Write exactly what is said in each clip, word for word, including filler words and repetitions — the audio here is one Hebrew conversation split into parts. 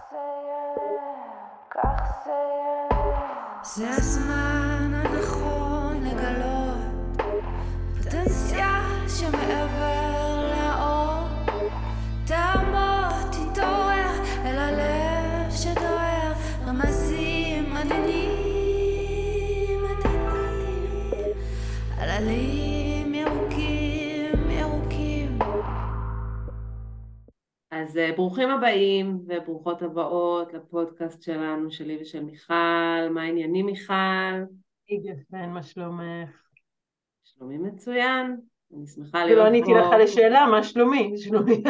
זה יהיה, כך זה יהיה. זה הזמן הנכון לגלות פוטנציאל שמעבר לאור. תעמוד, תתעורר אל הלב שדוער, רמזים עדינים, עדינים, עללים ירוקים, ירוקים. אז ברוכים הבאים וברוכות הבאות לפודקאסט שלנו, שלי ושל מיכל. מה העניינים, מיכל? יגפן, מה שלומך? שלומי מצוין, אני שמחה להיות פה. ולא עניתי לך לשאלה, מה שלומי? שלומי.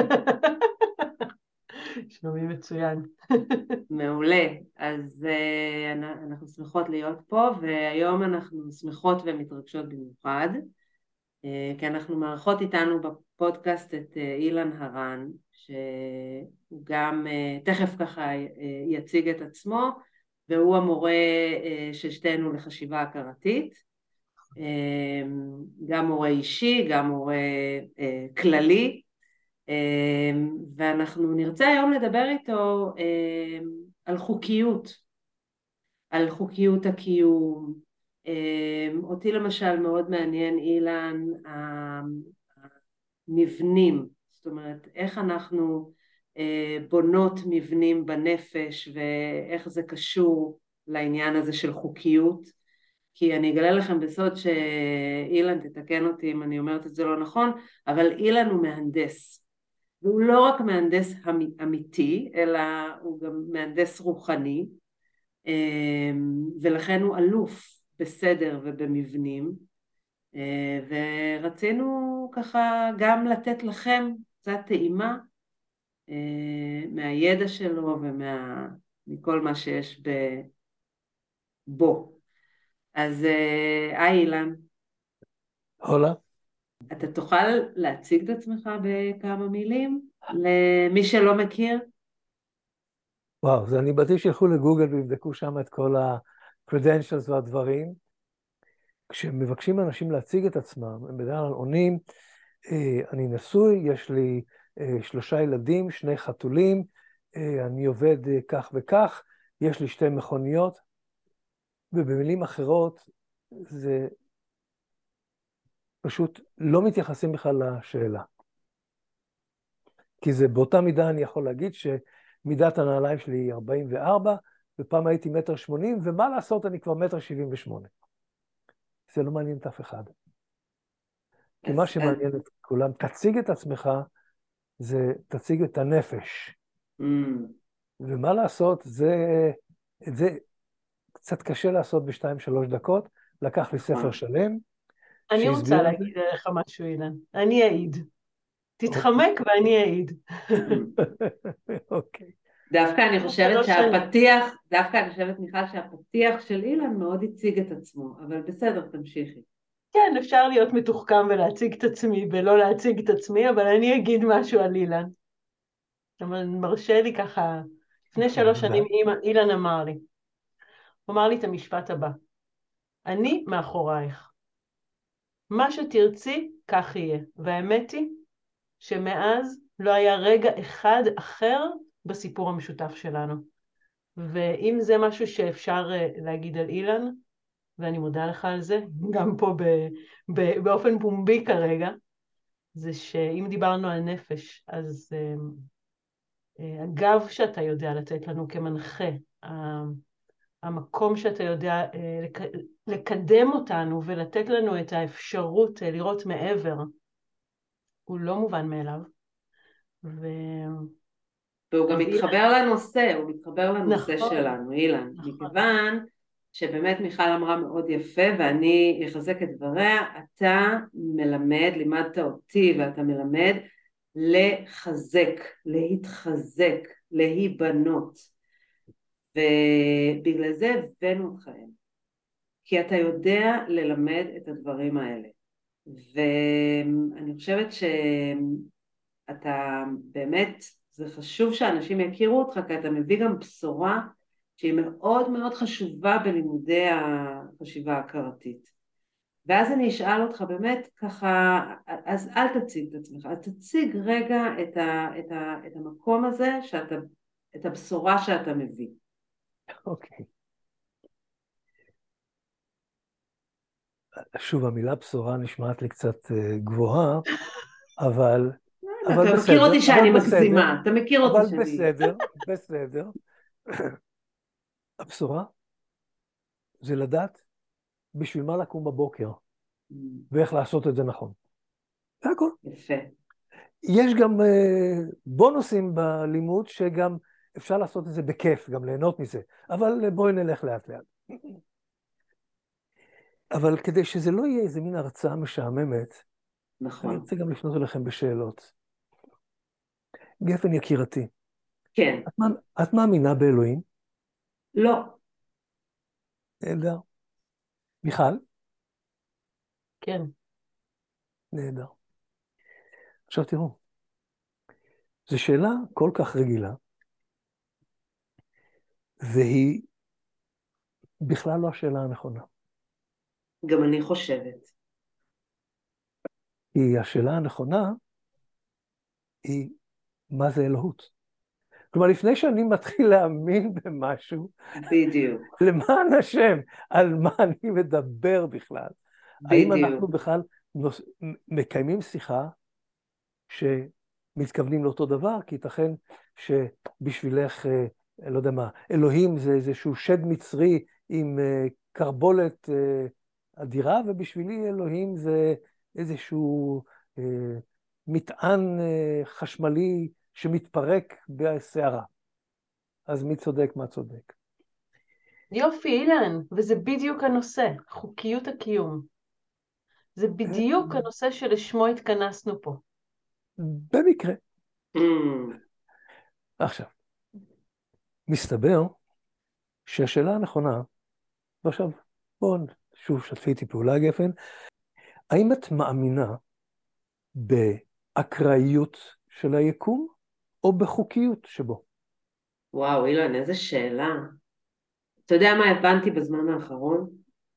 שלומי מצוין. מעולה, אז uh, אנחנו שמחות להיות פה, והיום אנחנו שמחות ומתרגשות במיוחד, uh, כי אנחנו מארחות איתנו בפודקאסט את uh, אילן הרן, שהוא גם uh, תכף ככה uh, יציג את עצמו, והוא המורה uh, של שתינו לחשיבה הכרתית, גם מורה אישי, גם מורה uh, כללי, ואנחנו נרצה היום לדבר איתו על חוקיות, על חוקיות הקיום. אותי למשל מאוד מעניין, אילן, המבנים, זאת אומרת איך אנחנו בונות מבנים בנפש ואיך זה קשור לעניין הזה של חוקיות. כי אני אגלה לכם בסוד שאילן, תתקן אותי אם אני אומרת את זה לא נכון, אבל אילן הוא מהנדס. והוא לא רק מהנדס אמיתי, אלא הוא גם מהנדס רוחני, ולכן הוא אלוף בסדר ובמבנים, ורצינו ככה גם לתת לכם קצת טעימה מהידע שלו ומכל מה שיש בו. אז היי אילן. הולה. אתה תוכל להציג את עצמך בכמה מילים למי שלא מכיר? וואו, אז אני בטוח שילכו לגוגל ויבדקו שם את כל ה-credentials והדברים. כשמבקשים אנשים להציג את עצמם, הם בדרך כלל עונים, אני נשוי, יש לי שלושה ילדים, שני חתולים, אני עובד כך וכך, יש לי שתי מכוניות, ובמילים אחרות זה פשוט לא מתייחסים בכלל לשאלה. כי זה באותה מידה אני יכול להגיד שמידת הנעליים שלי היא ארבעים וארבע, ופעם הייתי מטר שמונים, ומה לעשות, אני כבר מטר שבעים ושמונה. זה לא מעניין את אף אחד. כי מה שמעניין את כולם, תציג את עצמך, זה תציג את הנפש. Mm. ומה לעשות, זה, את זה קצת קשה לעשות בשתיים שלוש דקות, לקח לי ספר שלם. אני רוצה להגיד לך משהו, אילן. אני אעיד. תתחמק ואני אעיד. אוקיי. דווקא אני חושבת שהפתיח, דווקא אני חושבת מיכל שהפתיח של אילן מאוד הציג את עצמו, אבל בסדר, תמשיכי. כן, אפשר להיות מתוחכם ולהציג את עצמי ולא להציג את עצמי, אבל אני אגיד משהו על אילן. אבל מרשה לי ככה, לפני שלוש שנים אילן אמר לי, הוא אמר לי את המשפט הבא, אני מאחורייך. מה שתרצי, כך יהיה. והאמת היא שמאז לא היה רגע אחד אחר בסיפור המשותף שלנו. ואם זה משהו שאפשר להגיד על אילן, ואני מודה לך על זה, גם פה ב- ב- באופן פומבי כרגע, זה שאם דיברנו על נפש, אז הגב שאתה יודע לתת לנו כמנחה, המקום שאתה יודע לקדם אותנו ולתת לנו את האפשרות לראות מעבר, הוא לא מובן מאליו. ו... והוא גם מתחבר לנושא, הוא מתחבר לנושא נכון, שלנו, אילן. נכון. מכיוון שבאמת מיכל אמרה מאוד יפה, ואני אחזק את דבריה, אתה מלמד, לימדת אותי ואתה מלמד לחזק, להתחזק, להיבנות. ובגלל זה הבאנו אתכם, כי אתה יודע ללמד את הדברים האלה. ואני חושבת שאתה באמת, זה חשוב שאנשים יכירו אותך, כי אתה מביא גם בשורה שהיא מאוד מאוד חשובה בלימודי החשיבה הכרתית. ואז אני אשאל אותך באמת ככה, אז אל תציג את עצמך, תציג רגע את, ה, את, ה, את המקום הזה שאתה את הבשורה שאתה מביא. אוקיי. שוב, המילה בשורה נשמעת לי קצת אה, גבוהה, אבל, אבל אתה מכיר בסדר, אותי שאני אבל בסדר, מגזימה, אתה מכיר אותי אבל שאני... בסדר, בסדר. הבשורה זה לדעת בשביל מה לקום בבוקר, ואיך לעשות את זה נכון. זה הכל. יפה. יש גם אה, בונוסים בלימוד שגם אפשר לעשות את זה בכיף, גם ליהנות מזה, אבל בואי נלך לאט לאט. אבל כדי שזה לא יהיה איזה מין הרצאה משעממת, נכון. אני רוצה גם לפנות אליכם בשאלות. גפן יקירתי, כן. את, מאמ- את מאמינה באלוהים? לא. נהדר. מיכל? כן. נהדר. עכשיו תראו, זו שאלה כל כך רגילה, והיא בכלל לא השאלה הנכונה. גם אני חושבת. כי השאלה הנכונה היא, מה זה אלוהות? כלומר, לפני שאני מתחיל להאמין במשהו, בדיוק. למען השם, על מה אני מדבר בכלל? האם אנחנו בדיוק. בכלל נוס... מקיימים שיחה שמתכוונים לאותו דבר? כי ייתכן שבשבילך, אה, לא יודע מה, אלוהים זה איזשהו שד מצרי עם אה, קרבולת אה, אדירה, ובשבילי אלוהים זה איזשהו אה, מטען אה, חשמלי שמתפרק בסערה. אז מי צודק, מה צודק? יופי, אילן, וזה בדיוק הנושא, חוקיות הקיום. זה בדיוק הנושא שלשמו התכנסנו פה. במקרה. Mm. עכשיו, מסתבר שהשאלה הנכונה, ועכשיו בואו שוב שתפי איתי פעולה גפן, האם את מאמינה באקראיות של היקום או בחוקיות שבו? וואו, אילן, איזה שאלה. אתה יודע מה הבנתי בזמן האחרון?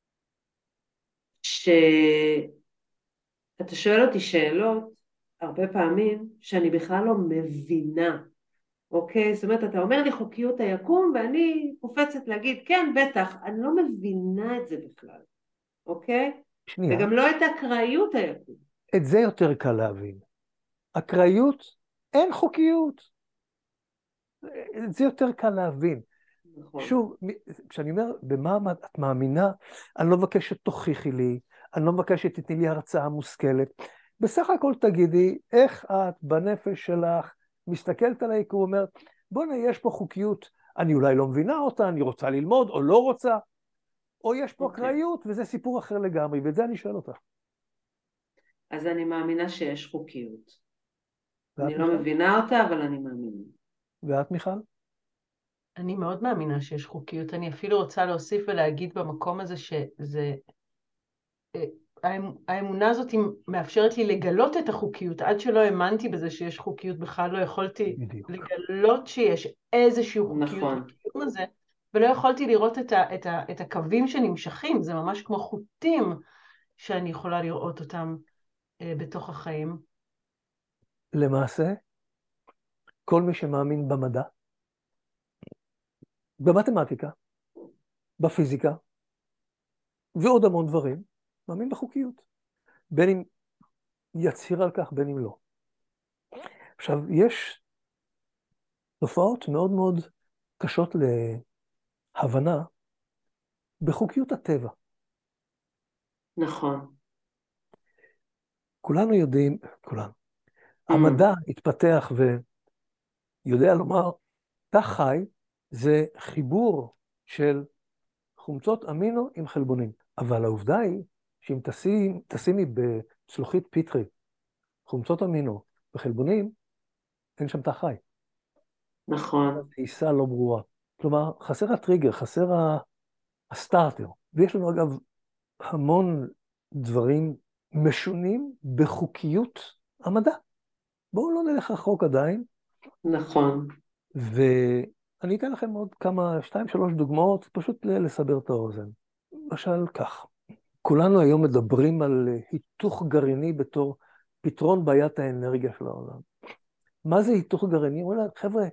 שאתה שואל אותי שאלות הרבה פעמים שאני בכלל לא מבינה, אוקיי? זאת אומרת, אתה אומר לי חוקיות היקום ואני קופצת להגיד, כן, בטח, אני לא מבינה את זה בכלל, אוקיי? שנייה, וגם לא את אקראיות היקום. את זה יותר קל להבין. אקראיות, אין חוקיות. את זה יותר קל להבין. נכון. שוב, כשאני אומר, במה את מאמינה, אני לא מבקש שתוכיחי לי, אני לא מבקש שתתני לי הרצאה מושכלת. בסך הכל תגידי, איך את בנפש שלך מסתכלת על היקום, אומרת, בוא'נה, יש פה חוקיות, אני אולי לא מבינה אותה, אני רוצה ללמוד או לא רוצה, או יש פה אקראיות, וזה סיפור אחר לגמרי, ואת זה אני שואל אותך. אז אני מאמינה שיש חוקיות. אני מיכל? לא מבינה אותה, אבל אני מאמינה. ואת, מיכל? אני מאוד מאמינה שיש חוקיות. אני אפילו רוצה להוסיף ולהגיד במקום הזה שזה... האמונה הזאת מאפשרת לי לגלות את החוקיות. עד שלא האמנתי בזה שיש חוקיות, בכלל לא יכולתי בדיוק. לגלות שיש איזושהי חוקיות נכון. בקיום הזה, ולא יכולתי לראות את, ה, את, ה, את הקווים שנמשכים. זה ממש כמו חוטים שאני יכולה לראות אותם אה, בתוך החיים. למעשה, כל מי שמאמין במדע, במתמטיקה, בפיזיקה, ועוד המון דברים, מאמין בחוקיות. בין אם יצהיר על כך, בין אם לא. עכשיו, יש תופעות מאוד מאוד קשות להבנה בחוקיות הטבע. נכון. כולנו יודעים, כולנו, Mm. המדע התפתח ויודע לומר, תא חי זה חיבור של חומצות אמינו עם חלבונים. אבל העובדה היא שאם תשים, תשימי בצלוחית פיטרי חומצות אמינו וחלבונים, אין שם תא חי. נכון. תעיסה לא ברורה. כלומר, חסר הטריגר, חסר ה- הסטארטר. ויש לנו אגב המון דברים משונים בחוקיות המדע. בואו לא נלך רחוק עדיין, נכון. ואני אתן לכם עוד כמה, שתיים, שלוש דוגמאות, פשוט לסבר את האוזן. למשל כך, כולנו היום מדברים על היתוך גרעיני בתור פתרון בעיית האנרגיה של העולם. מה זה היתוך גרעיני? אומרים לה, חבר'ה,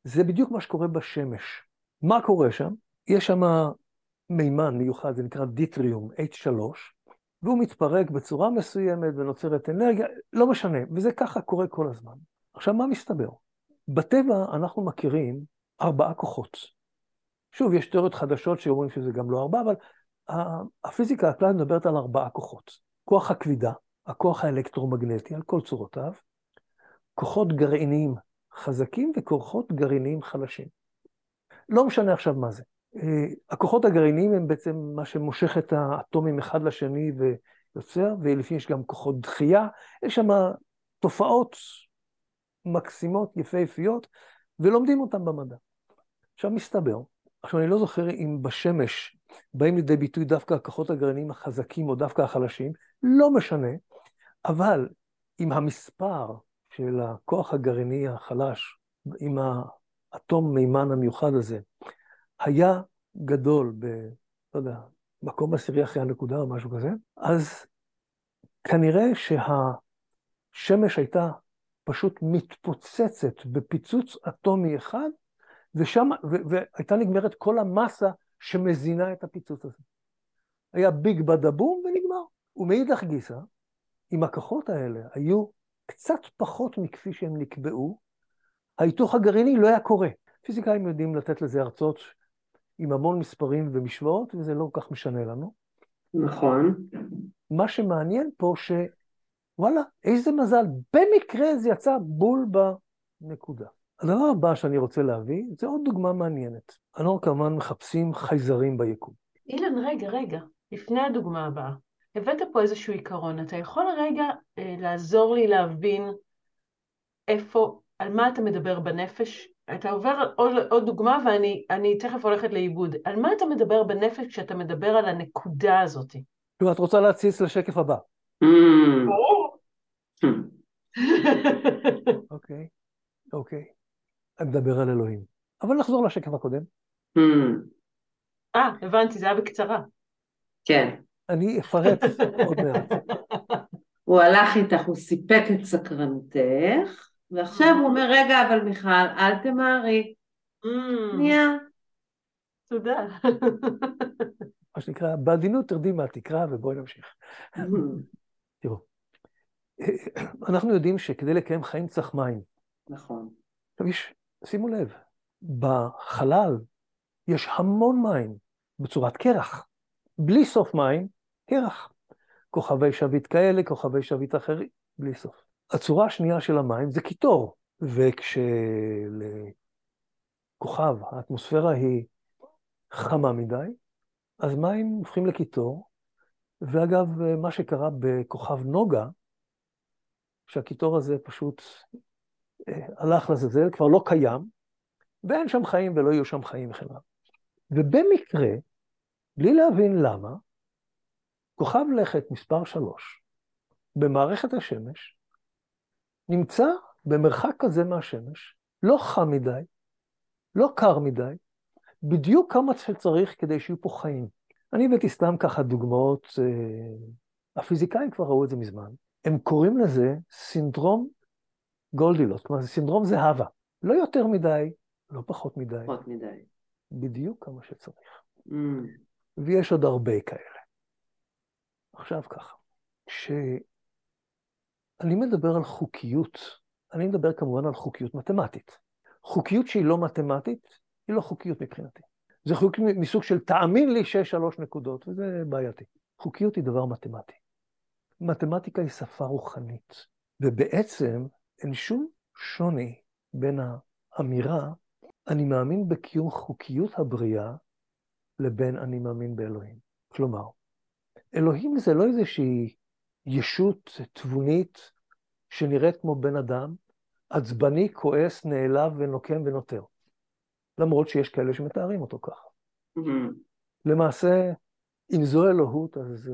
זה בדיוק מה שקורה בשמש. מה קורה שם? יש שם מימן מיוחד, זה נקרא דיטריום, אייץ' שלוש, והוא מתפרק בצורה מסוימת ונוצרת אנרגיה, לא משנה, וזה ככה קורה כל הזמן. עכשיו, מה מסתבר? בטבע אנחנו מכירים ארבעה כוחות. שוב, יש תיאוריות חדשות שאומרים שזה גם לא ארבעה, אבל הפיזיקה הקלאסית מדברת על ארבעה כוחות. כוח הכבידה, הכוח האלקטרומגנטי על כל צורותיו, כוחות גרעיניים חזקים וכוחות גרעיניים חלשים. לא משנה עכשיו מה זה. הכוחות הגרעיניים הם בעצם מה שמושך את האטומים אחד לשני ויוצר, ולפעמים יש גם כוחות דחייה, יש שם תופעות מקסימות, יפהפיות, ולומדים אותם במדע. עכשיו מסתבר, עכשיו אני לא זוכר אם בשמש באים לידי ביטוי דווקא הכוחות הגרעיניים החזקים או דווקא החלשים, לא משנה, אבל עם המספר של הכוח הגרעיני החלש, עם האטום מימן המיוחד הזה, היה גדול ב, לא יודע, מקום עשירי אחרי הנקודה או משהו כזה, אז כנראה שהשמש הייתה פשוט מתפוצצת בפיצוץ אטומי אחד, ושם, ו- והייתה נגמרת כל המסה שמזינה את הפיצוץ הזה. היה ביג בדבום ונגמר. ומאידך גיסא, אם הכוחות האלה היו קצת פחות מכפי שהם נקבעו, ההיתוך הגרעיני לא היה קורה. פיזיקאים יודעים לתת לזה הרצאות עם המון מספרים ומשוואות, וזה לא כל כך משנה לנו. נכון. מה שמעניין פה שוואלה, איזה מזל, במקרה זה יצא בול בנקודה. הדבר הבא שאני רוצה להביא, זה עוד דוגמה מעניינת. אנחנו כמובן מחפשים חייזרים ביקום. אילן, רגע, רגע, לפני הדוגמה הבאה. הבאת פה איזשהו עיקרון, אתה יכול רגע אה, לעזור לי להבין איפה, על מה אתה מדבר בנפש? אתה עובר עוד, עוד דוגמה ואני אני תכף הולכת לאיבוד. על מה אתה מדבר בנפש כשאתה מדבר על הנקודה הזאת? כלומר, את רוצה להציץ לשקף הבא. אוקיי, אוקיי. אני מדבר על אלוהים. אבל נחזור לשקף הקודם. אה, הבנתי, זה היה בקצרה. כן. אני אפרט עוד מעט. הוא הלך איתך, הוא סיפק את סקרנתך, ועכשיו הוא אומר, רגע, אבל מיכל, אל תמהרי. נהיה. תודה. מה שנקרא, בעדינות תרדי מהתקרה ובואי נמשיך. תראו, אנחנו יודעים שכדי לקיים חיים צריך מים. נכון. עכשיו יש, שימו לב, בחלל יש המון מים בצורת קרח. בלי סוף מים, קרח. כוכבי שביט כאלה, כוכבי שביט אחרים, בלי סוף. הצורה השנייה של המים זה קיטור, וכשלכוכב האטמוספירה היא חמה מדי, אז מים הופכים לקיטור, ואגב, מה שקרה בכוכב נוגה, שהקיטור הזה פשוט אה, הלך לזלזל, כבר לא קיים, ואין שם חיים ולא יהיו שם חיים בכלל. ובמקרה, בלי להבין למה, כוכב לכת מספר שלוש, במערכת השמש, נמצא במרחק כזה מהשמש, לא חם מדי, לא קר מדי, בדיוק כמה שצריך כדי שיהיו פה חיים. אני הבאתי סתם ככה דוגמאות, אה, הפיזיקאים כבר ראו את זה מזמן, הם קוראים לזה סינדרום גולדילוק, כלומר זה סינדרום זהבה, לא יותר מדי, לא פחות מדי, פחות מדי. בדיוק כמה שצריך. Mm. ויש עוד הרבה כאלה. עכשיו ככה, כשאני מדבר על חוקיות, אני מדבר כמובן על חוקיות מתמטית. חוקיות שהיא לא מתמטית, היא לא חוקיות מבחינתי. זה חוקיות מסוג של תאמין לי שיש שלוש נקודות, וזה בעייתי. חוקיות היא דבר מתמטי. מתמטיקה היא שפה רוחנית, ובעצם אין שום שוני בין האמירה, אני מאמין בקיום חוקיות הבריאה, לבין אני מאמין באלוהים. כלומר, אלוהים זה לא איזושהי ישות תבונית שנראית כמו בן אדם, עצבני, כועס, נעלב ונוקם ונותר. למרות שיש כאלה שמתארים אותו ככה. Mm-hmm. למעשה, אם זו אלוהות, אז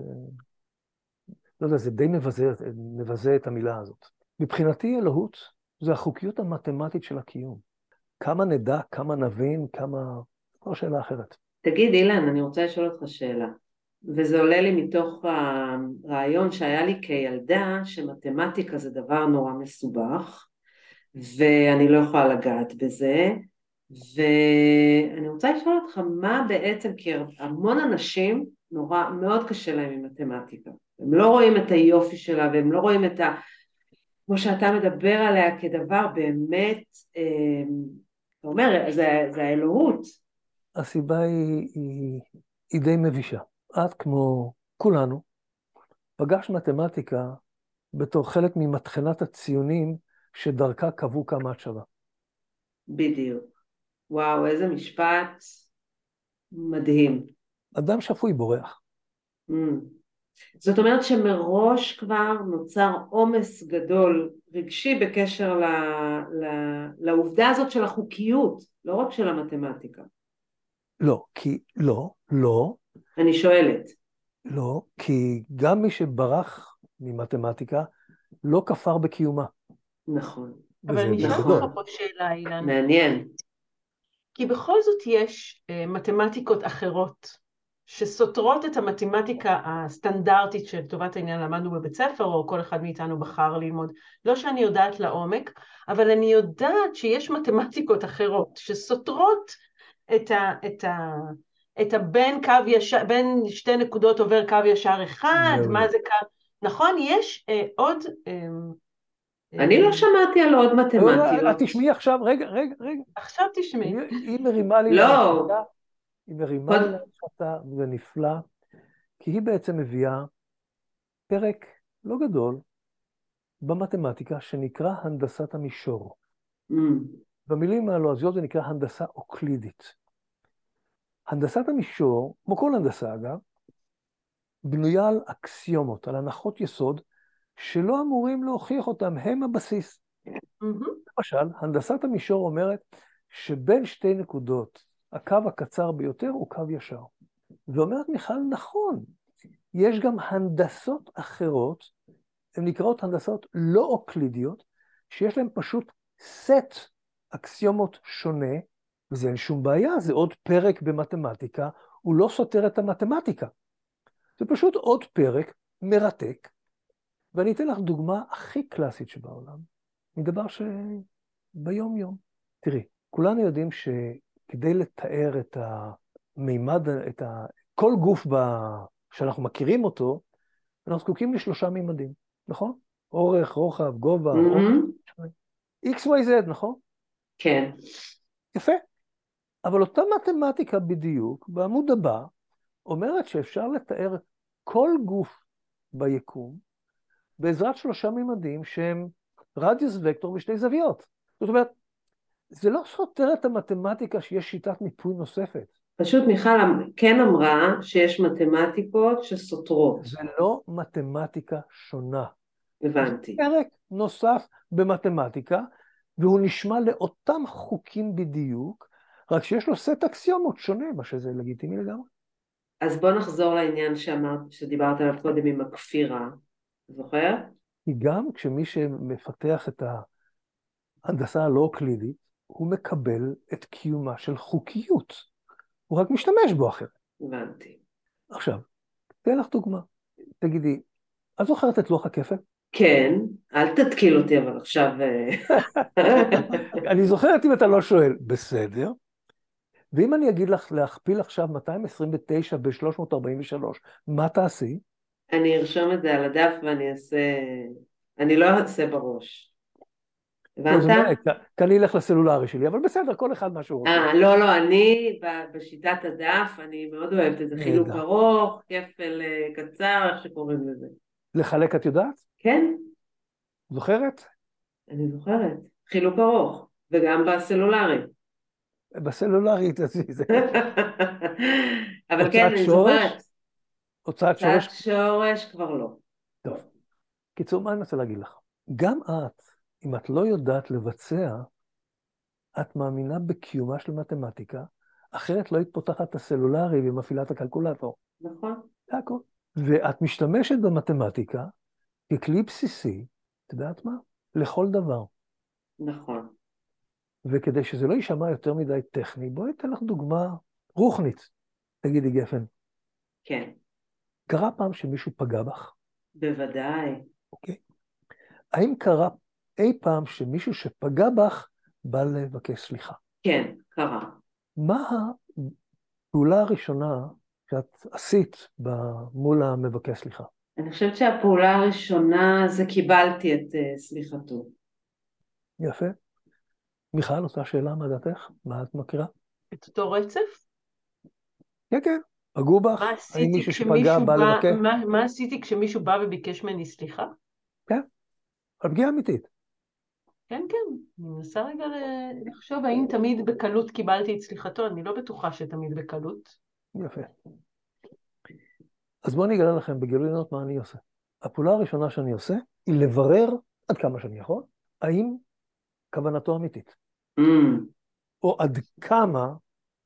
לא יודע, זה די מבזה, מבזה את המילה הזאת. מבחינתי אלוהות זה החוקיות המתמטית של הקיום. כמה נדע, כמה נבין, כמה... לא שאלה אחרת. תגיד, אילן, אני רוצה לשאול אותך שאלה. וזה עולה לי מתוך הרעיון שהיה לי כילדה, שמתמטיקה זה דבר נורא מסובך, ואני לא יכולה לגעת בזה, ואני רוצה לשאול אותך מה בעצם, כי המון אנשים נורא, מאוד קשה להם עם מתמטיקה. הם לא רואים את היופי שלה, והם לא רואים את ה... כמו שאתה מדבר עליה כדבר באמת, אה, אתה אומר, זה, זה האלוהות. הסיבה היא, היא, היא די מבישה. את, כמו כולנו, פגש מתמטיקה בתור חלק ממטחנת הציונים שדרכה קבעו כמה את שווה. בדיוק. וואו, איזה משפט מדהים. אדם שפוי בורח. Mm. זאת אומרת שמראש כבר נוצר עומס גדול רגשי בקשר ל, ל, לעובדה הזאת של החוקיות, לא רק של המתמטיקה. לא, כי, לא, לא. אני שואלת. לא, כי גם מי שברח ממתמטיקה לא כפר בקיומה. נכון. אבל אני אשאל אותך פה שאלה, אילן. מעניין. כי בכל זאת יש uh, מתמטיקות אחרות, שסותרות את המתמטיקה הסטנדרטית של טובת העניין למדנו בבית ספר, או כל אחד מאיתנו בחר ללמוד. לא שאני יודעת לעומק, אבל אני יודעת שיש מתמטיקות אחרות, שסותרות את ה... את ה את הבין קו ישר, בין שתי נקודות עובר קו ישר אחד, מה זה קו... נכון, יש uh, עוד... Uh, אני לא שמעתי על עוד מתמטיות. את תשמעי עכשיו, רגע, רגע, רגע. עכשיו תשמעי. היא מרימה לי להנחתה, היא מרימה לי להנחתה, וזה נפלא, כי היא בעצם מביאה פרק לא גדול במתמטיקה שנקרא הנדסת המישור. במילים הלועזיות זה נקרא הנדסה אוקלידית. הנדסת המישור, כמו כל הנדסה אגב, בנויה על אקסיומות, על הנחות יסוד, שלא אמורים להוכיח אותם, הם הבסיס. Mm-hmm. למשל, הנדסת המישור אומרת שבין שתי נקודות, הקו הקצר ביותר הוא קו ישר. ואומרת מיכל, נכון, יש גם הנדסות אחרות, הן נקראות הנדסות לא אוקלידיות, שיש להן פשוט סט אקסיומות שונה, וזה אין שום בעיה, זה עוד פרק במתמטיקה, הוא לא סותר את המתמטיקה. זה פשוט עוד פרק מרתק, ואני אתן לך דוגמה הכי קלאסית שבעולם, מדבר שביום יום. תראי, כולנו יודעים שכדי לתאר את המימד, את ה... כל גוף ב... שאנחנו מכירים אותו, אנחנו זקוקים לשלושה מימדים, נכון? אורך, רוחב, גובה, mm-hmm. אורך, X, Y, Z, נכון? כן. יפה. אבל אותה מתמטיקה בדיוק, בעמוד הבא, אומרת שאפשר לתאר כל גוף ביקום, בעזרת שלושה מימדים שהם רדיוס וקטור ושתי זוויות. זאת אומרת, זה לא סותר את המתמטיקה שיש שיטת מיפוי נוספת. פשוט מיכל כן אמרה שיש מתמטיקות שסותרות. זה לא מתמטיקה שונה. הבנתי. זה פרק נוסף במתמטיקה, והוא נשמע לאותם חוקים בדיוק, רק שיש לו סט אקסיומות שונה, מה שזה לגיטימי לגמרי. אז בוא נחזור לעניין שאמרת, שדיברת עליו קודם עם הכפירה. זוכר? כי גם כשמי שמפתח את ההנדסה הלא אוקלידית, הוא מקבל את קיומה של חוקיות. הוא רק משתמש בו אחרת. הבנתי. עכשיו, תן לך דוגמה. תגידי, את זוכרת את לוח הכפל? כן, אל תתקיל אותי, אבל עכשיו... אני זוכרת אם אתה לא שואל, בסדר. ואם אני אגיד לך להכפיל עכשיו מאתיים עשרים ותשע ב-שלוש מאות ארבעים ושלוש, מה תעשי? אני ארשום את זה על הדף ואני אעשה... אני לא אעשה בראש. הבנת? כאן אני אלך לסלולרי שלי, אבל בסדר, כל אחד מה שהוא רוצה. אה, לא, לא, אני בשיטת הדף, אני מאוד אוהבת את זה, חילוק ארוך, כפל קצר, איך שקוראים לזה. לחלק את יודעת? כן. זוכרת? אני זוכרת. חילוק ארוך, וגם בסלולרי. בסלולרי, תעשי זה. אבל כן, אני זוכרת. הוצאת שורש? הוצאת שורש כבר לא. טוב. קיצור, מה אני רוצה להגיד לך? גם את, אם את לא יודעת לבצע, את מאמינה בקיומה של מתמטיקה, אחרת לא התפותחת את הסלולרי ומפעילה את הקלקולטור. נכון. זה הכל. ואת משתמשת במתמטיקה ככלי בסיסי, את יודעת מה? לכל דבר. נכון. וכדי שזה לא יישמע יותר מדי טכני, בואי אתן לך דוגמה רוחנית. תגידי גפן. כן. קרה פעם שמישהו פגע בך? בוודאי. אוקיי. האם קרה אי פעם שמישהו שפגע בך בא לבקש סליחה? כן, קרה. מה הפעולה הראשונה שאת עשית מול המבקש סליחה? אני חושבת שהפעולה הראשונה זה קיבלתי את uh, סליחתו. יפה. מיכל, אותה שאלה, מה דעתך? מה את מכירה? את אותו רצף? כן, כן. פגעו בך? מה האם עשיתי מישהו שפגע כשמישהו בא בא, לבקר? מה, מה עשיתי כשמישהו בא וביקש ממני סליחה? כן. על פגיעה אמיתית. כן, כן. אני מנסה רגע ל- לחשוב האם תמיד בקלות קיבלתי את סליחתו, אני לא בטוחה שתמיד בקלות. יפה. אז בואו אני אגלה לכם בגילוי נאות מה אני עושה. הפעולה הראשונה שאני עושה היא לברר, עד כמה שאני יכול, האם כוונתו אמיתית, Mm, או עד כמה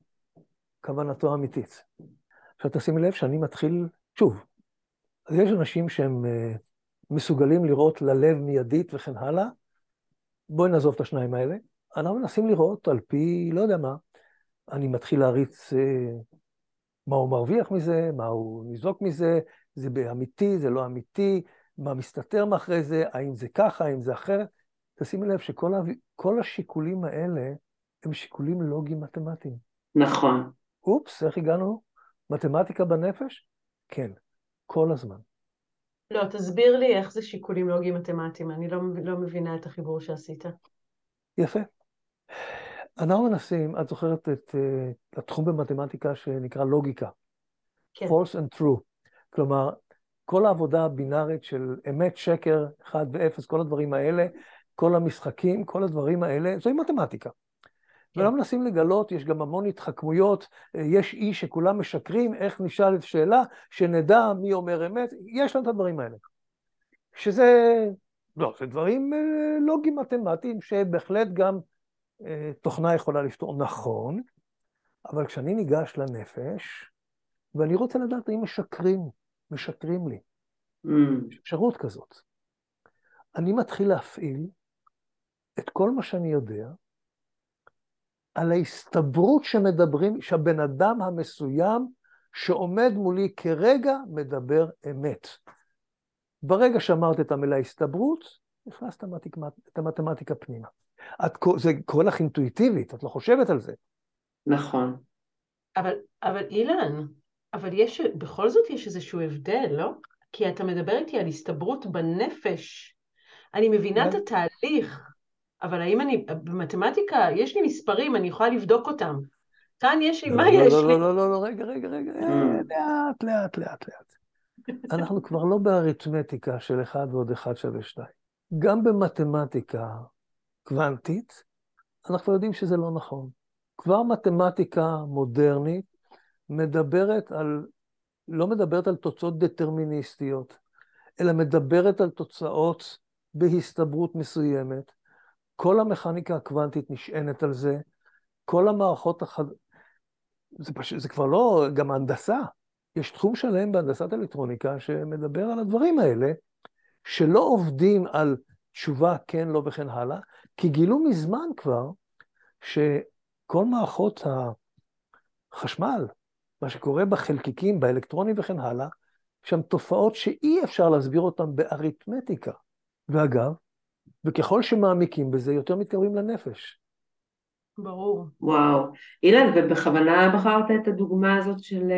כוונתו אמיתית. עכשיו תשימי לב שאני מתחיל, שוב, אז יש אנשים שהם uh, מסוגלים לראות ללב מיידית וכן הלאה, בואי נעזוב את השניים האלה. אנחנו מנסים לראות על פי, לא יודע מה, אני מתחיל להריץ uh, מה הוא מרוויח מזה, מה הוא ניזוק מזה, זה באמיתי, זה לא אמיתי, מה מסתתר מאחרי זה, האם זה ככה, האם זה אחרת. תשימי לב שכל ה... כל השיקולים האלה הם שיקולים לוגיים מתמטיים. נכון. אופס, איך הגענו? מתמטיקה בנפש? כן, כל הזמן. לא, תסביר לי איך זה שיקולים לוגיים מתמטיים, אני לא, לא מבינה את החיבור שעשית. יפה. אנחנו מנסים, את זוכרת את uh, התחום במתמטיקה שנקרא לוגיקה, כן. false and true. כלומר, כל העבודה הבינארית של אמת, שקר, אחד ואפס, כל הדברים האלה, כל המשחקים, כל הדברים האלה, זוהי מתמטיקה. כן. ולא מנסים לגלות, יש גם המון התחכמויות, יש אי שכולם משקרים, איך נשאל את שאלה, שנדע מי אומר אמת, יש לנו את הדברים האלה. שזה, לא, זה דברים לוגיים מתמטיים, שבהחלט גם אה, תוכנה יכולה לפתור. נכון, אבל כשאני ניגש לנפש, ואני רוצה לדעת האם משקרים, משקרים לי. Mm, יש אפשרות כזאת. אני מתחיל להפעיל את כל מה שאני יודע, על ההסתברות שמדברים, שהבן אדם המסוים שעומד מולי כרגע מדבר אמת. ברגע שאמרת את המילה הסתברות, נכנסת את המתמטיקה פנימה. את, זה קורה לך אינטואיטיבית, את לא חושבת על זה. נכון. אבל, אבל אילן, אבל יש, בכל זאת יש איזשהו הבדל, לא? כי אתה מדבר איתי על הסתברות בנפש. אני מבינה את התהליך, אבל האם אני, במתמטיקה, יש לי מספרים, אני יכולה לבדוק אותם. כאן יש לי, לא, מה לא, יש לא, לי? לא, לא, לא, לא, רגע, רגע, רגע, Mm, לאט, לאט, לאט, לאט. אנחנו כבר לא באריתמטיקה של אחד ועוד אחד שווה שתיים. גם במתמטיקה קוונטית, אנחנו יודעים שזה לא נכון. כבר מתמטיקה מודרנית מדברת על, לא מדברת על תוצאות דטרמיניסטיות, אלא מדברת על תוצאות בהסתברות מסוימת. כל המכניקה הקוונטית נשענת על זה, כל המערכות החד... זה, פש... זה כבר לא גם הנדסה. יש תחום שלם בהנדסת אלקטרוניקה שמדבר על הדברים האלה, שלא עובדים על תשובה כן, לא וכן הלאה, כי גילו מזמן כבר שכל מערכות החשמל, מה שקורה בחלקיקים, באלקטרונים וכן הלאה, שם תופעות שאי אפשר להסביר אותן באריתמטיקה. ואגב, וככל שמעמיקים בזה, יותר מתקרבים לנפש. ברור. וואו. אילן, ובכוונה בחרת את הדוגמה הזאת של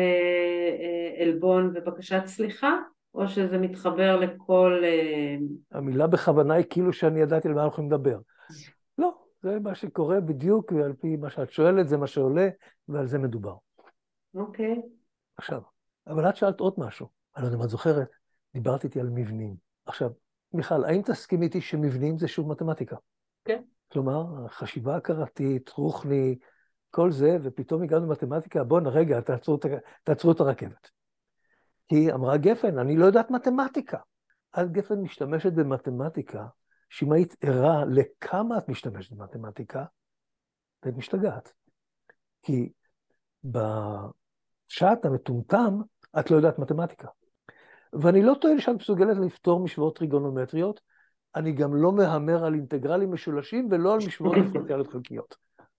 אלבון ובקשת סליחה? או שזה מתחבר לכל... המילה בכוונה היא כאילו שאני ידעתי על מה אנחנו לדבר. לא, זה מה שקורה בדיוק, ועל פי מה שאת שואלת, זה מה שעולה, ועל זה מדובר. אוקיי. עכשיו, אבל את שאלת עוד משהו. אני לא יודע אם את זוכרת, דיברת איתי על מבנים. עכשיו, מיכל, האם תסכים איתי שמבנים זה שוב מתמטיקה? כן. כלומר, חשיבה הכרתית, רוחני, כל זה, ופתאום הגענו למתמטיקה, בואו רגע, תעצרו, תעצרו את הרכבת. כי אמרה גפן, אני לא יודעת מתמטיקה. אז גפן משתמשת במתמטיקה, שאם היית ערה לכמה את משתמשת במתמטיקה, את משתגעת. כי בשעת המטומטם, את לא יודעת מתמטיקה. ואני לא טוען שאת מסוגלת לפתור משוואות טריגונומטריות, אני גם לא מהמר על אינטגרלים משולשים, ולא על משוואות דיפרנציאליות חלקיות.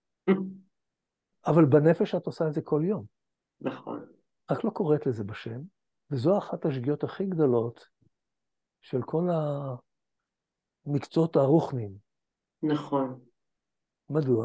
אבל בנפש את עושה את זה כל יום. נכון. רק לא קוראת לזה בשם, וזו אחת השגיאות הכי גדולות של כל המקצועות הרוחניים. נכון. מדוע?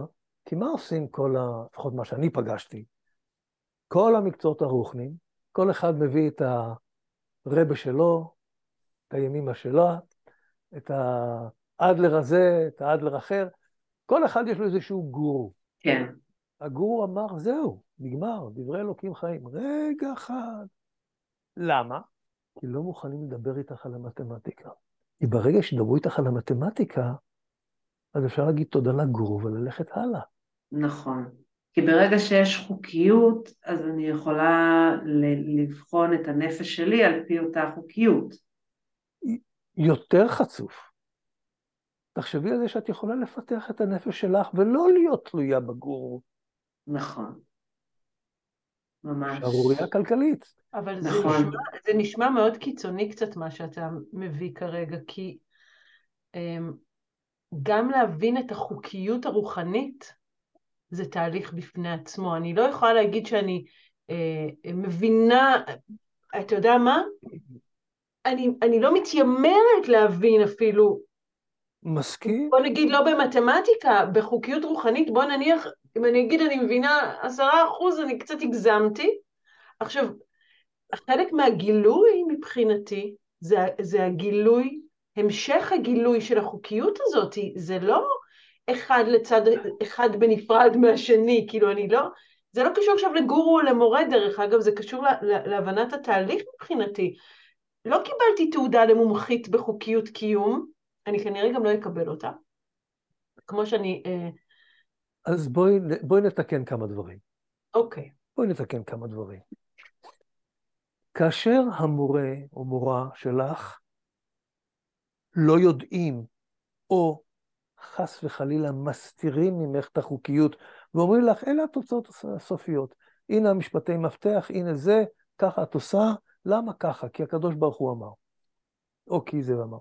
כי מה עושים כל ה... לפחות מה שאני פגשתי? כל המקצועות הרוחניים, כל אחד מביא את הרבה שלו, את הימימה שלו, את האדלר הזה, את האדלר אחר, כל אחד יש לו איזשהו גורו. כן. הגורו אמר, זהו, נגמר, דברי אלוקים חיים. רגע אחד. למה? כי לא מוכנים לדבר איתך על המתמטיקה. כי ברגע שדברו איתך על המתמטיקה, אז אפשר להגיד תודה לגורו וללכת הלאה. נכון. כי ברגע שיש חוקיות, אז אני יכולה לבחון את הנפש שלי על פי אותה חוקיות. יותר חצוף. תחשבי על זה שאת יכולה לפתח את הנפש שלך ולא להיות תלויה בגורו. נכון. ממש. שערוריה כלכלית. אבל זה נכון. נשמע, זה נשמע מאוד קיצוני קצת מה שאתה מביא כרגע, כי um, גם להבין את החוקיות הרוחנית זה תהליך בפני עצמו. אני לא יכולה להגיד שאני uh, מבינה, אתה יודע מה? אני, אני לא מתיימרת להבין אפילו, מסכים? בוא נגיד לא במתמטיקה, בחוקיות רוחנית, בוא נניח, אם אני אגיד אני מבינה עשרה אחוז, אני קצת הגזמתי. עכשיו, חלק מהגילוי מבחינתי, זה, זה הגילוי, המשך הגילוי של החוקיות הזאת, זה לא אחד לצד, אחד בנפרד מהשני, כאילו אני לא, זה לא קשור עכשיו לגורו או למורה דרך אגב, זה קשור לה, לה, להבנת התהליך מבחינתי. לא קיבלתי תעודה למומחית בחוקיות קיום, אני כנראה גם לא אקבל אותה, כמו שאני... אה... אז בואי, בואי נתקן כמה דברים. אוקיי. בואי נתקן כמה דברים. כאשר המורה או מורה שלך לא יודעים, או חס וחלילה מסתירים ממך את החוקיות, ואומרים לך, אלה התוצאות הסופיות. הנה המשפטי מפתח, הנה זה, ככה את עושה, למה ככה? כי הקדוש ברוך הוא אמר. או כי זה אמר.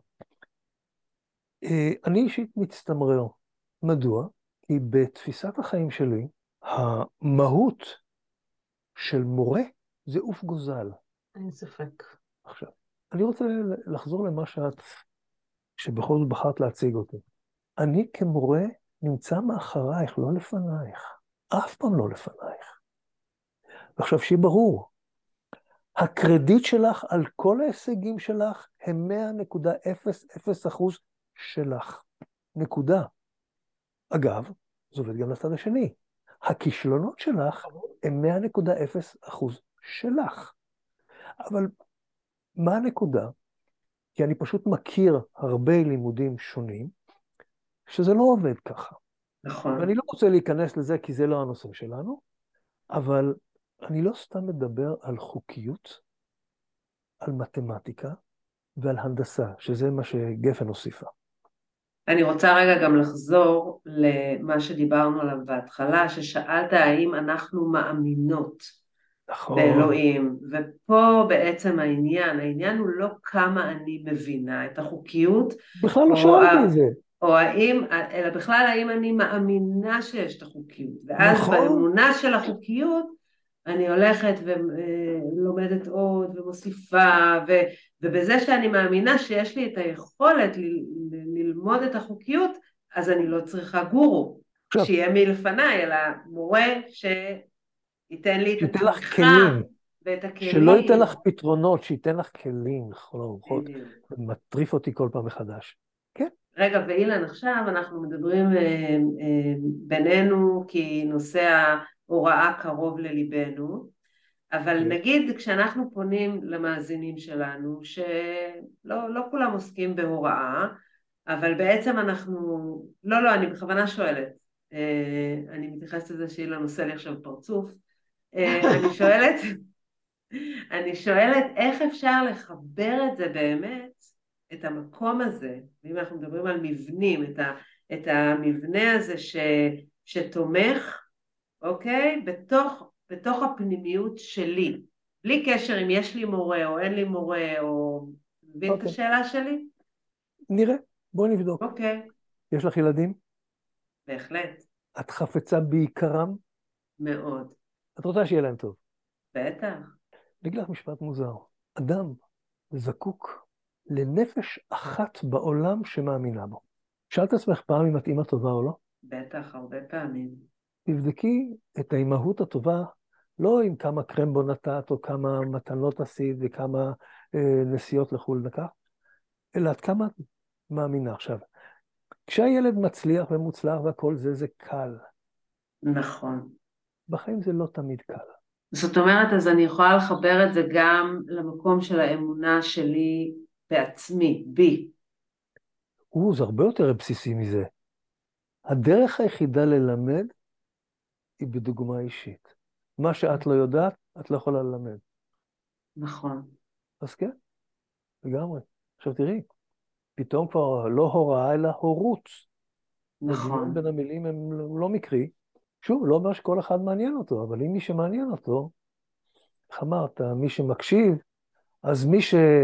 אני אישית מצטמרר. מדוע? כי בתפיסת החיים שלי, המהות של מורה זה אוף גוזל. אין ספק. עכשיו, אני רוצה לחזור למה שאת, שבכל זאת בחרת להציג אותי. אני כמורה נמצא מאחרייך, לא לפנייך. אף פעם לא לפנייך. ועכשיו שיהיה ברור, הקרדיט שלך על כל ההישגים שלך הם מאה נקודה אפס אפס אחוז שלך. נקודה. אגב, זה עובד גם לצד השני. הכישלונות שלך הם מאה נקודה אפס אחוז שלך. אבל מה הנקודה? כי אני פשוט מכיר הרבה לימודים שונים, שזה לא עובד ככה. נכון. ואני לא רוצה להיכנס לזה, כי זה לא הנושא שלנו, אבל אני לא סתם מדבר על חוקיות, על מתמטיקה ועל הנדסה, שזה מה שגפן הוסיפה. אני רוצה רגע גם לחזור למה שדיברנו עליו בהתחלה, ששאלת האם אנחנו מאמינות נכון. באלוהים, ופה בעצם העניין, העניין הוא לא כמה אני מבינה את החוקיות, בכלל לא שאלתי את זה. או האם, אלא בכלל האם אני מאמינה שיש את החוקיות, ואז נכון. באמונה של החוקיות, אני הולכת ולומדת עוד ומוסיפה, ו, ובזה שאני מאמינה שיש לי את היכולת ל, ל, ללמוד את החוקיות, אז אני לא צריכה גורו, עכשיו, שיהיה מלפניי, אלא מורה שייתן לי את התמיכה ואת הכלים. שלא ייתן לך פתרונות, שייתן לך כלים לכל הרוחות, ומטריף אותי כל פעם מחדש. כן. רגע, ואילן, עכשיו אנחנו מדברים אה, אה, בינינו, כי נושא ההוראה קרוב לליבנו, אבל okay. נגיד כשאנחנו פונים למאזינים שלנו, שלא לא כולם עוסקים בהוראה, אבל בעצם אנחנו, לא, לא, אני בכוונה שואלת, אה, אני מתייחסת לזה שאילן עושה לי עכשיו פרצוף, אה, אני שואלת, אני שואלת איך אפשר לחבר את זה באמת, את המקום הזה, ואם אנחנו מדברים על מבנים, את, ה, את המבנה הזה ש, שתומך, אוקיי, בתוך, בתוך הפנימיות שלי, בלי קשר אם יש לי מורה או אין לי מורה, או מבין אוקיי. את השאלה שלי? נראה, בואי נבדוק. אוקיי. יש לך ילדים? בהחלט. את חפצה בעיקרם? מאוד. את רוצה שיהיה להם טוב? בטח. נגיד לך משפט מוזר, אדם זקוק לנפש אחת בעולם שמאמינה בו. שאלת עצמך פעם אם את אימא טובה או לא? בטח, הרבה פעמים. תבדקי את האימהות הטובה, לא עם כמה קרמבו נתת, או כמה מתנות עשית, וכמה אה, נסיעות לחו"ל לקח, אלא עד כמה את מאמינה. עכשיו, כשהילד מצליח ומוצלח והכל זה, זה קל. נכון. בחיים זה לא תמיד קל. זאת אומרת, אז אני יכולה לחבר את זה גם למקום של האמונה שלי בעצמי, בי. הוא, זה הרבה יותר בסיסי מזה. הדרך היחידה ללמד היא בדוגמה אישית. מה שאת לא יודעת, את לא יכולה ללמד. נכון. אז כן, לגמרי. עכשיו תראי, פתאום כבר לא הוראה, אלא הורות. הדמיון נכון. בין המילים הם לא מקרי. שוב, לא אומר שכל אחד מעניין אותו, אבל אם מי שמעניין אותו, איך אמרת, מי שמקשיב, אז מי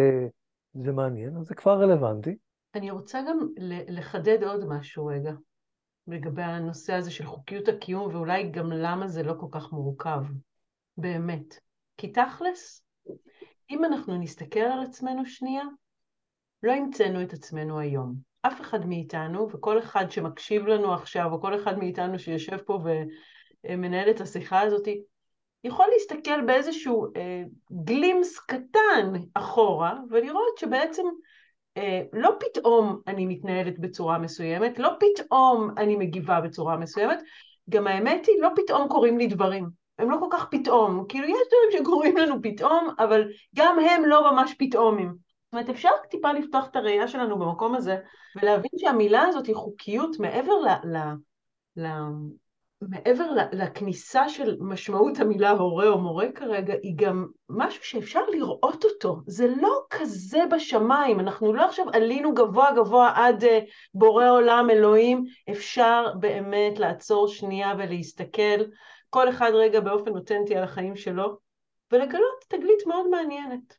שזה מעניין, אז זה כבר רלוונטי. אני רוצה גם ל- לחדד עוד משהו רגע, לגבי הנושא הזה של חוקיות הקיום, ואולי גם למה זה לא כל כך מורכב, באמת. כי תכלס, אם אנחנו נסתכל על עצמנו שנייה, לא המצאנו את עצמנו היום. אף אחד מאיתנו, וכל אחד שמקשיב לנו עכשיו, או כל אחד מאיתנו שיושב פה ומנהל את השיחה הזאת, יכול להסתכל באיזשהו אה, גלימס קטן אחורה, ולראות שבעצם אה, לא פתאום אני מתנהלת בצורה מסוימת, לא פתאום אני מגיבה בצורה מסוימת, גם האמת היא, לא פתאום קוראים לי דברים. הם לא כל כך פתאום, כאילו יש דברים שקוראים לנו פתאום, אבל גם הם לא ממש פתאומים. זאת אומרת, אפשר טיפה לפתוח את הראייה שלנו במקום הזה, ולהבין שהמילה הזאת היא חוקיות מעבר ל... ל, ל מעבר לכניסה של משמעות המילה הורה או מורה כרגע, היא גם משהו שאפשר לראות אותו. זה לא כזה בשמיים, אנחנו לא עכשיו עלינו גבוה גבוה עד בורא עולם אלוהים, אפשר באמת לעצור שנייה ולהסתכל, כל אחד רגע באופן אותנטי על החיים שלו, ולגלות תגלית מאוד מעניינת.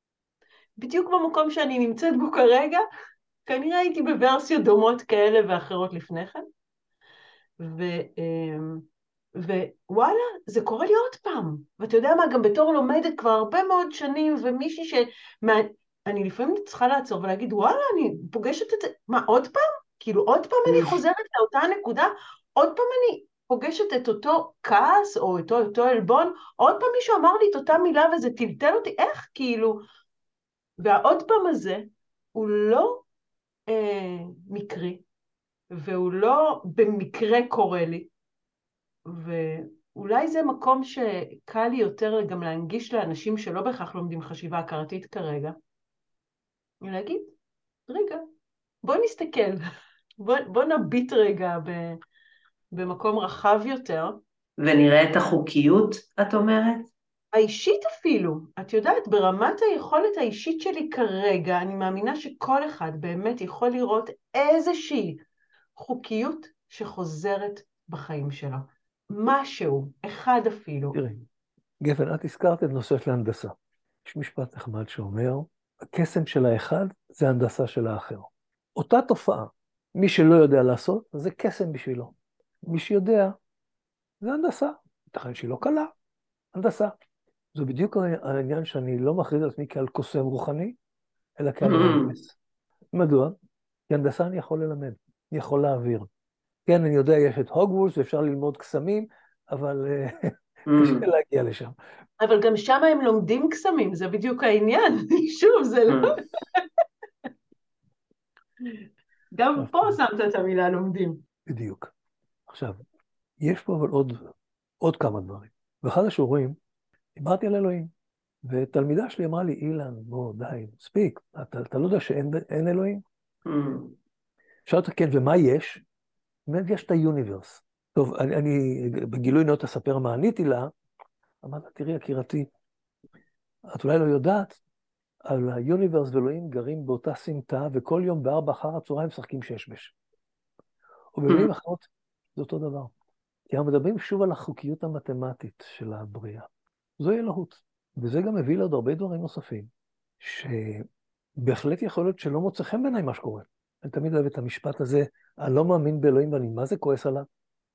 בדיוק במקום שאני נמצאת בו כרגע, כנראה הייתי בוורסיות דומות כאלה ואחרות לפני כן, ו... ווואלה, זה קורה לי עוד פעם. ואתה יודע מה, גם בתור לומדת כבר הרבה מאוד שנים, ומישהי ש... מה... אני לפעמים צריכה לעצור ולהגיד, וואלה, אני פוגשת את זה, מה, עוד פעם? כאילו, עוד פעם אני חוזרת לאותה נקודה, עוד פעם אני פוגשת את אותו כעס, או את אותו אלבון, עוד פעם מישהו אמר לי את אותה מילה, וזה טלטל אותי, איך? כאילו, והעוד פעם הזה, הוא לא אה, מקרי, והוא לא במקרה קורה לי, ואולי זה מקום שקל לי יותר גם להנגיש לאנשים שלא בהכרח לומדים חשיבה הכרתית כרגע, ולהגיד, רגע, בוא נסתכל, בוא, בוא נביט רגע ב, במקום רחב יותר. ונראה את החוקיות, את אומרת? האישית אפילו, את יודעת, ברמת היכולת האישית שלי כרגע, אני מאמינה שכל אחד באמת יכול לראות איזושהי חוקיות שחוזרת בחיים שלו. משהו, אחד אפילו. תראי, גפן, את הזכרת את נושא של ההנדסה. יש משפט נחמד שאומר, הקסם של האחד זה ההנדסה של האחר. אותה תופעה, מי שלא יודע לעשות, זה קסם בשבילו. מי שיודע, זה הנדסה. ייתכן שהיא לא קלה, הנדסה. זה בדיוק העניין שאני לא מכריז על עצמי כעל קוסם רוחני, אלא כעל מהנדס. מדוע? כי הנדסה אני יכול ללמד, אני יכול להעביר. כן, אני יודע, יש את הוגוורטס ואפשר ללמוד קסמים, אבל קשה להגיע לשם. אבל גם שם הם לומדים קסמים, זה בדיוק העניין. שוב, זה לא... גם פה שמת את המילה לומדים. בדיוק. עכשיו, יש פה אבל עוד, עוד כמה דברים. באחד השיעורים, דיברתי על אלוהים, ותלמידה שלי אמרה לי, אילן, בוא, די, מספיק, אתה, אתה לא יודע שאין אין אלוהים? שאלת, כן, ומה יש? באמת יש את היוניברס. טוב, אני, אני בגילוי נאות אספר מה עניתי לה, אמרת, תראי, יקירתי, את אולי לא יודעת, על היוניברס ואלוהים גרים באותה סמטה, וכל יום בארבע אחר הצהריים משחקים שש-בש. ובמילים אחרות, זה אותו דבר. כי אנחנו מדברים שוב על החוקיות המתמטית של הבריאה. זוהי אלוהות. וזה גם מביא לעוד הרבה דברים נוספים, שבהחלט יכול להיות שלא מוצא חן בעיניי מה שקורה. אני תמיד אוהב את המשפט הזה, אני לא מאמין באלוהים ואני מה זה כועס עליו.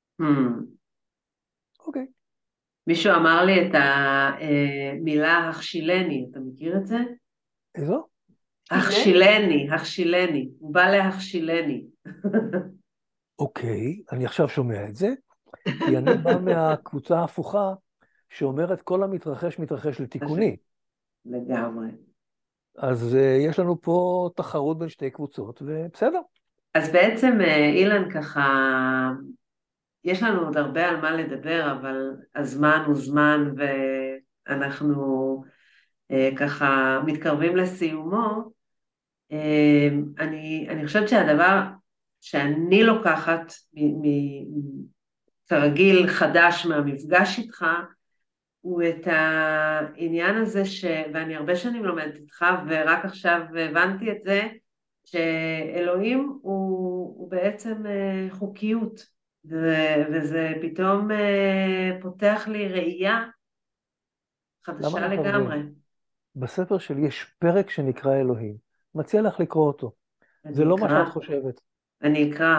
אוקיי. מישהו אמר לי את המילה הכשילני, אתה מכיר את זה? איזו? הכשילני, הכשילני, הוא בא להכשילני. אוקיי, אני עכשיו שומע את זה, כי אני בא מהקבוצה ההפוכה, שאומרת כל המתרחש מתרחש לתיקוני. לגמרי. אז uh, יש לנו פה תחרות בין שתי קבוצות, ובסדר. אז בעצם אילן ככה, יש לנו עוד הרבה על מה לדבר, אבל הזמן הוא זמן ואנחנו uh, ככה מתקרבים לסיומו. Uh, אני, אני חושבת שהדבר שאני לוקחת מ, מ, כרגיל חדש מהמפגש איתך, הוא את העניין הזה, ש... ואני הרבה שנים לומדת איתך, ורק עכשיו הבנתי את זה, שאלוהים הוא, הוא בעצם חוקיות, ו... וזה פתאום פותח לי ראייה חדשה לגמרי. בספר שלי יש פרק שנקרא אלוהים. מציע לך לקרוא אותו. זה לא מה שאת חושבת. אני אקרא.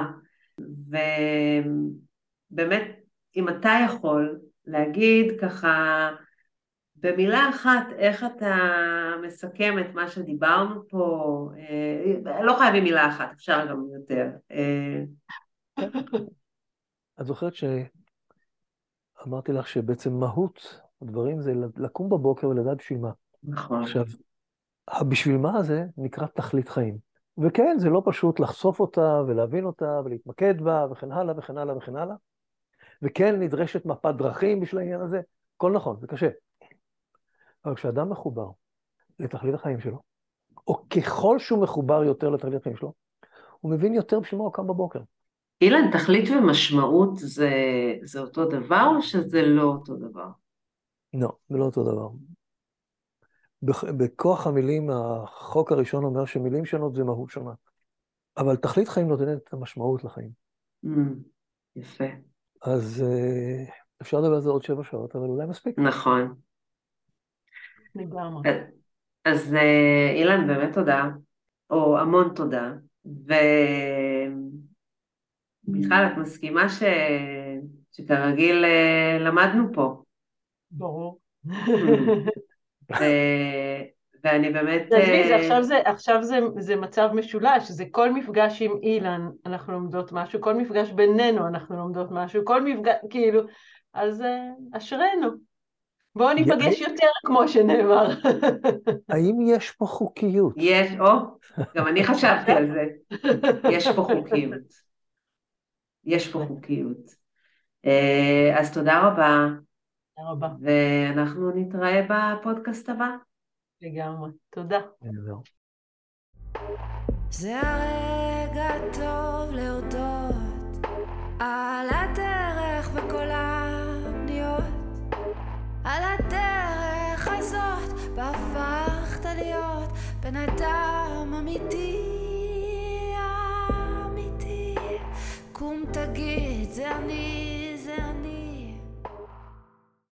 ובאמת, אם אתה יכול להגיד ככה, במילה אחת, איך אתה מסכם את מה שדיברנו פה, לא חייבים מילה אחת, אפשר גם יותר. את זוכרת שאמרתי לך שבעצם מהות הדברים זה לקום בבוקר ולדעת בשביל מה. נכון. עכשיו, בשביל מה הזה נקרא תכלית חיים. וכן, זה לא פשוט לחשוף אותה ולהבין אותה ולהתמקד בה וכן הלאה וכן הלאה וכן הלאה. וכן, נדרשת מפת דרכים בשביל העניין הזה. הכל נכון, זה קשה. אבל כשאדם מחובר לתכלית החיים שלו, או ככל שהוא מחובר יותר לתכלית החיים שלו, הוא מבין יותר בשביל מה הוא קם בבוקר. אילן, תכלית ומשמעות זה, זה אותו דבר או שזה לא אותו דבר? לא, זה לא אותו דבר. בכוח המילים, החוק הראשון אומר שמילים שונות זה מהות שונה. אבל תכלית חיים נותנת את המשמעות לחיים. Mm, יפה. אז אפשר לדבר על זה עוד שבע שעות, אבל אולי מספיק. נכון. לגמרי. אז אילן, באמת תודה, או המון תודה, ומיכל, את מסכימה ש... שכרגיל למדנו פה? ברור. ו... ואני באמת... תעזבי, זה עכשיו, זה, עכשיו זה, זה מצב משולש, זה כל מפגש עם אילן אנחנו לומדות משהו, כל מפגש בינינו אנחנו לומדות משהו, כל מפגש, כאילו, אז אשרנו. בואו ניפגש יותר, כמו שנאמר. האם יש פה חוקיות? יש, או, גם אני חשבתי על זה. יש פה חוקיות. יש פה חוקיות. אז תודה רבה. תודה רבה. ואנחנו נתראה בפודקאסט הבא. לגמרי. תודה. זה הרגע טוב להודות על הדרך וכל הפניות, על הדרך הזאת בהפכת להיות בן אדם אמיתי, אמיתי. קום תגיד זה אני, זה אני.